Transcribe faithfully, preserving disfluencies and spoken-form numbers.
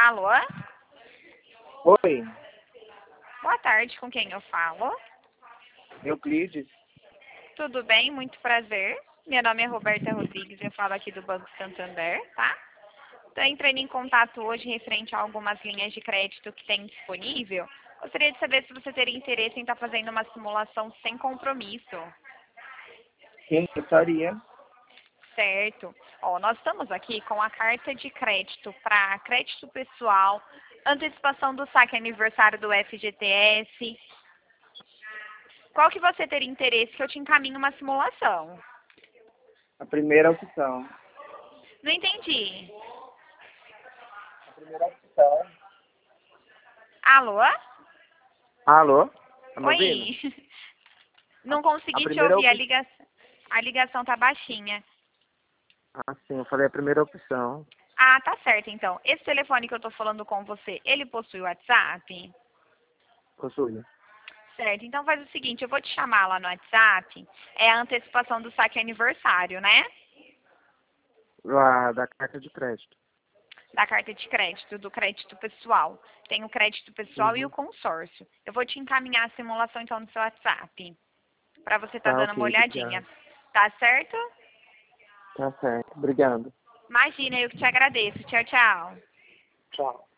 Alô? Oi, Boa tarde, com quem eu falo? Euclides. Tudo bem? Muito prazer. Meu nome é Roberta Rodrigues, eu falo aqui do Banco Santander, tá? Estou entrando em contato hoje referente a algumas linhas de crédito que tem disponível. Gostaria de saber se você teria interesse em estar fazendo uma simulação sem compromisso. Sim, gostaria. Certo. Ó, nós estamos aqui com a carta de crédito para crédito pessoal, antecipação do saque aniversário do F G T S. Qual que você teria interesse que eu te encaminhe uma simulação? A primeira opção. Não entendi. A primeira opção. Alô? Alô? Tá me ouvindo? Oi. Não A consegui te primeira ouvir, a opção. ligação, a ligação tá baixinha. Ah, sim, eu falei a primeira opção. Ah, tá certo então. Esse telefone que eu tô falando com você, ele possui WhatsApp? Possui. Certo, então faz o seguinte, eu vou te chamar lá no WhatsApp, é a antecipação do saque aniversário, né? Lá da carta de crédito. Da carta de crédito, do crédito pessoal. Tem o crédito pessoal e o Uhum. consórcio. Eu vou te encaminhar a simulação então no seu WhatsApp, pra você estar Tá dando uma ok, olhadinha. obrigado. Tá certo? Tá certo, obrigado. Imagina, eu que te agradeço. Tchau, tchau. Tchau.